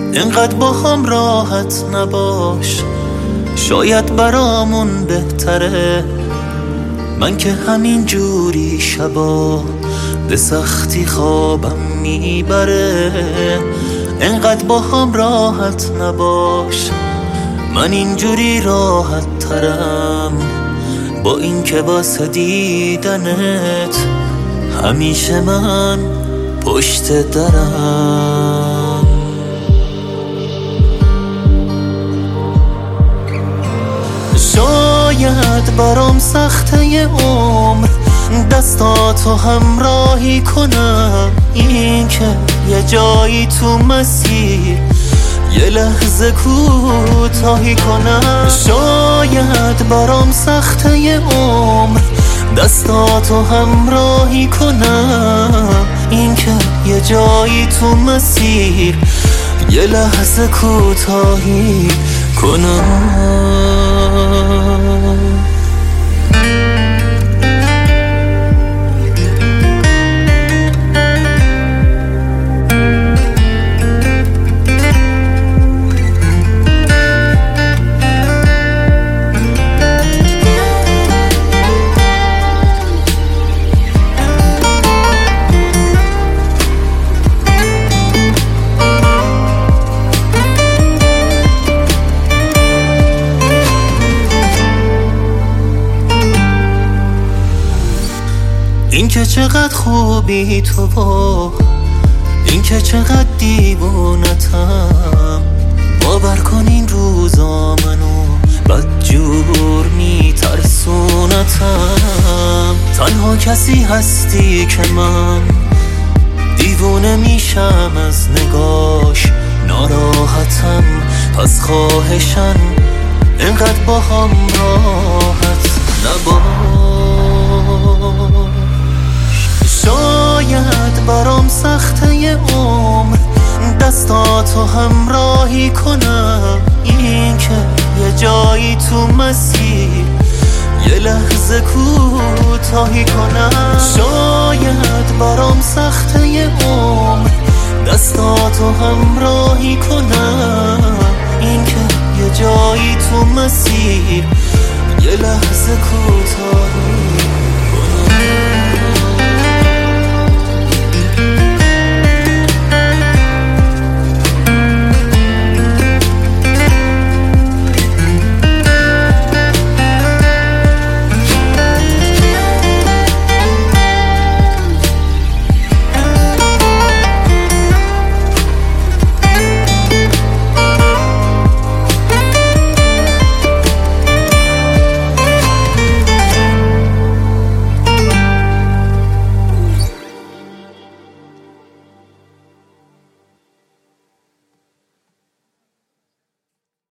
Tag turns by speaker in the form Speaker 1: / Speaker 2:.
Speaker 1: اینقدر با هم راحت نباش، شاید برامون بهتره. من که همین جوری شبا به سختی خوابم میبره. اینقدر با هم راحت نباش، من اینجوری راحت ترم، با این که واسه دیدنت همیشه من پشت درم. شاید برام سخته یه عمر دستاتو همراهی کنم، این که یه جایی تو مسیر یه لحظه کوتاهی کنم. شاید برام سخته یه عمر دستاتو همراهی کنم، این که یه جایی تو مسیر یه لحظه کوتاهی کنم. این که چقدر خوبی تو با این که چقدر دیوونتم، باور کن این روزا منو بدجور میترسونتم. تنها کسی هستی که من دیوونه میشم از نگاش، ناراحتم پس خواهشن اینقدر با هم راحت نباش. شاید برام سخته یه عمر دستاتو همراهی کنم، این که یه جایی تو مسیر یه لحظه کوتاهی کنم. شاید برام سخته یه عمر دستاتو همراهی کنم، این که یه جایی تو مسیر یه لحظه کوتاهی